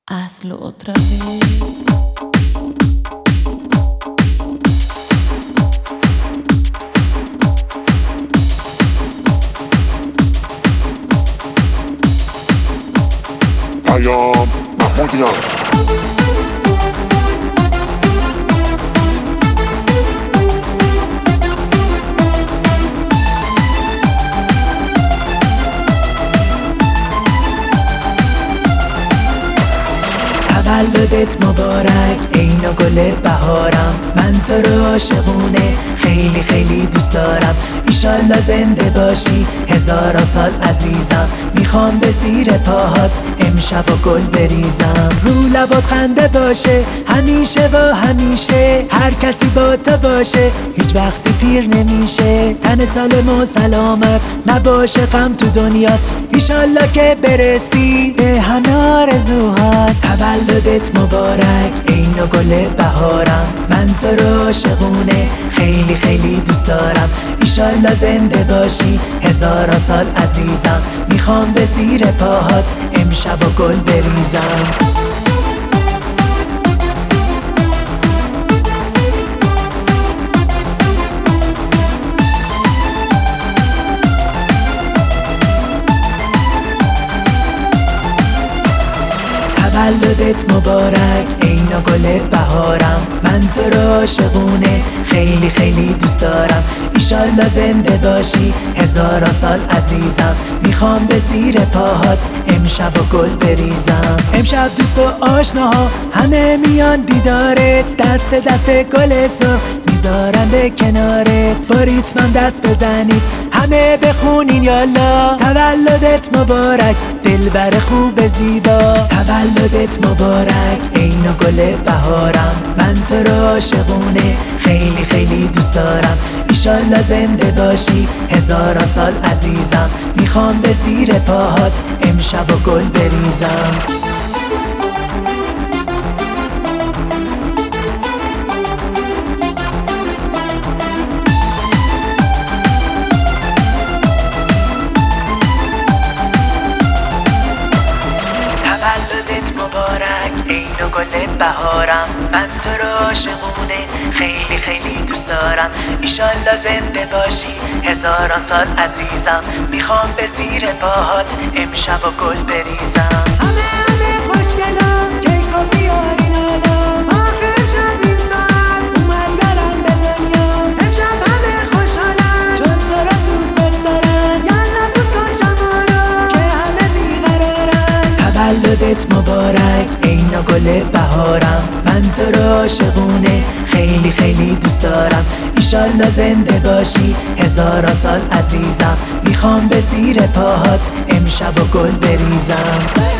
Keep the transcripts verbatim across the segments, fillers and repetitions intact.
Hazlo otra vez. پیام محمودیان. تولدت مبارک ای نوگل بهارم، من تو رو عاشقونه خیلی خیلی دوست دارم. ایشالله زنده باشی هزاران سال عزیزم، میخوام به زیر پاهات امشب و گل بریزم. رو لبات خنده باشه همیشه و همیشه، هر کسی با تو باشه هیچ وقتی پیر نمیشه. تن سالم و سلامت نباشه غم تو دنیات، ایشالله که برسی به همه آرزوهات. تولدت مبارک ای نوگل بهارم، من تو رو عاشقونه خیلی خیلی دوست دارم. ایشالله زنده باشی هزاران سال عزیزم، میخوام به زیر پاهات امشب و گل بریزم. تولدت مبارک ای نوگل بهارم، من تو رو عاشقونه خیلی خیلی دوست دارم. ایشالله زنده باشی هزاران سال عزیزم، میخوام به زیر پاهات امشب و گل بریزم. امشب دوست و آشناها همه میان دیدارت، دست دست گل سرخ میذارم به کنارت. با ریتمم دست بزنید همه بخونین یالا، تولدت مبارک دلبر خوب زیبا. تولدت مبارک ای نوگل بهارم، من تو رو عاشقونه خیلی خیلی دوست دارم. ایشالله زنده باشی هزاران سال عزیزم، میخوام به زیر پاهات امشب و گل بریزم. تولدت مبارک ای نوگل بهارم، من تو رو عاشقونه خیلی خیلی دوست دارم. ایشالله زنده باشی هزاران سال عزیزم، میخوام به زیر پاهات امشب و گل بریزم. همه همه خوشگلا کیکو بیارین حالا، آخه امشب این ساعت اومد یارم به دنیا. امشب همه خوشحالن چون تو رو دوست دارن، یالا بود کن شما رو که همه بیقرارن. تولدت مبارک ای نوگل بهارم، من تو رو عاشقونه خیلی خیلی دوست دارم. ایشالله زنده باشی هزاران سال عزیزم، میخوام به زیر پاهات امشب و گل بریزم.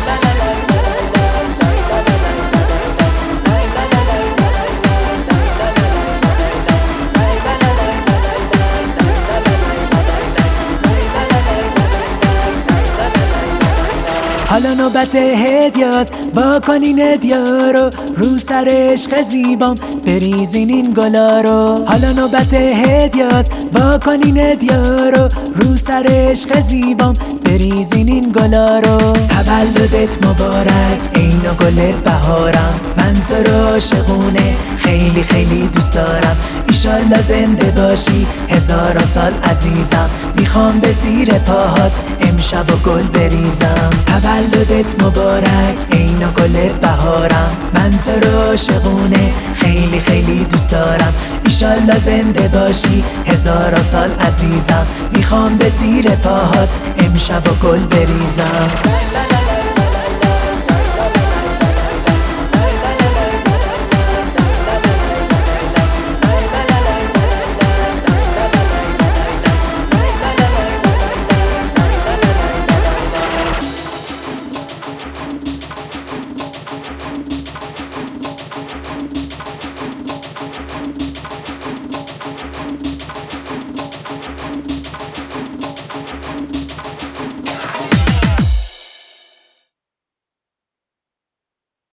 حالا نوبت هدیاست با کنین هدیا رو، رو سر عشق زیبام بریزین این گلا رو. حالا نوبت هدیاست با کنین هدیا رو، رو سر عشق زیبام بریزین این گلا رو. تولدت مبارک ای نوگل بهارم، من تو رو عاشقونه خیلی خیلی دوست دارم. ایشالله زنده باشی هزاران سال عزیزم، میخوام به زیر پاهات امشب و گل بریزم. تولدت مبارک ای نوگل بهارم، من تو رو عاشقونه خیلی خیلی دوست دارم. ایشالله زنده باشی هزاران سال عزیزم، میخوام به زیر پاهات امشب و گل بریزم.